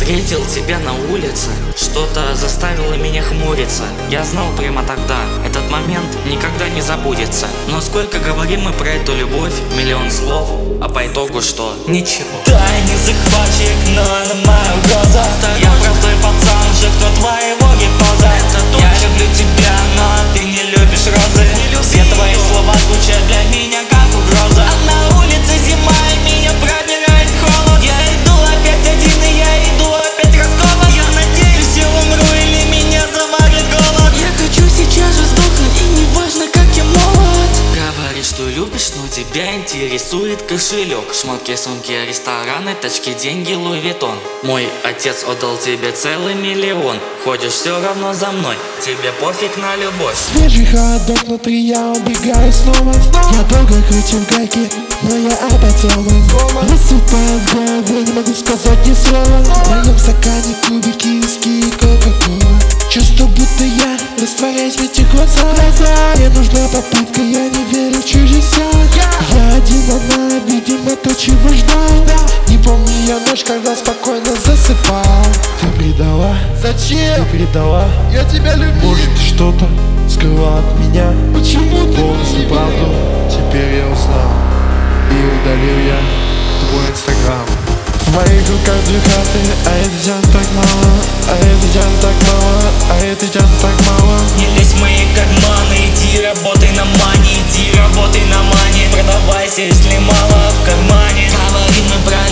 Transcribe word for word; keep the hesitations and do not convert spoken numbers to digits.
Встретил тебя на улице, что-то заставило меня хмуриться. Я знал прямо тогда, этот момент никогда не забудется. Но сколько говорим мы про эту любовь, миллион слов, а по итогу что? Ничего. Тайный захватчик, но на мою угрозу. Я простой пацан, же кто твоего гипоза. Я люблю тебя, но ты не любишь розы. Все твои слова звучат для меня как угроза. А на улице зима и меня пробирает холод. Я иду опять один и я иду опять раскован. Я надеюсь, я умру или меня завалит голод. Я хочу сейчас же сдохнуть, и не важно, как я молод. Говоришь, что любишь, но тебя интересует кошелек. Шмотки, сумки, рестораны, тачки, деньги, Луи Виттон. Мой отец отдал тебе целый миллион. Ходишь все равно за мной, тебе пофиг на любовь. Свежий холодок внутри, я убегаю снова. Я долго кричу в гайке, но я опять снова. Рассыпаю в голове, не могу сказать ни слова. В моем стакане кубики, виски и кока-кола. Чувствую, будто я растворяюсь в этих глазах. Мне нужна попытка, я не верю в чудеса. Я один, она, видимо, то, чего ждал. Не помню я ночь, когда спокойно засыпал. Ты предала? Зачем? Ты предала? Я тебя люблю. Может, ты что-то скрыла от меня? Почему ты полностью правду? Теперь я узнал и удалил я твой инстаграм. В моих руках две карты, а это тян так мало. А это тян так мало, а это тян так мало. Не лезь в мои карманы, иди работай на мане. Иди работай на мане, продавайся, если мало в кармане. Говорим мы про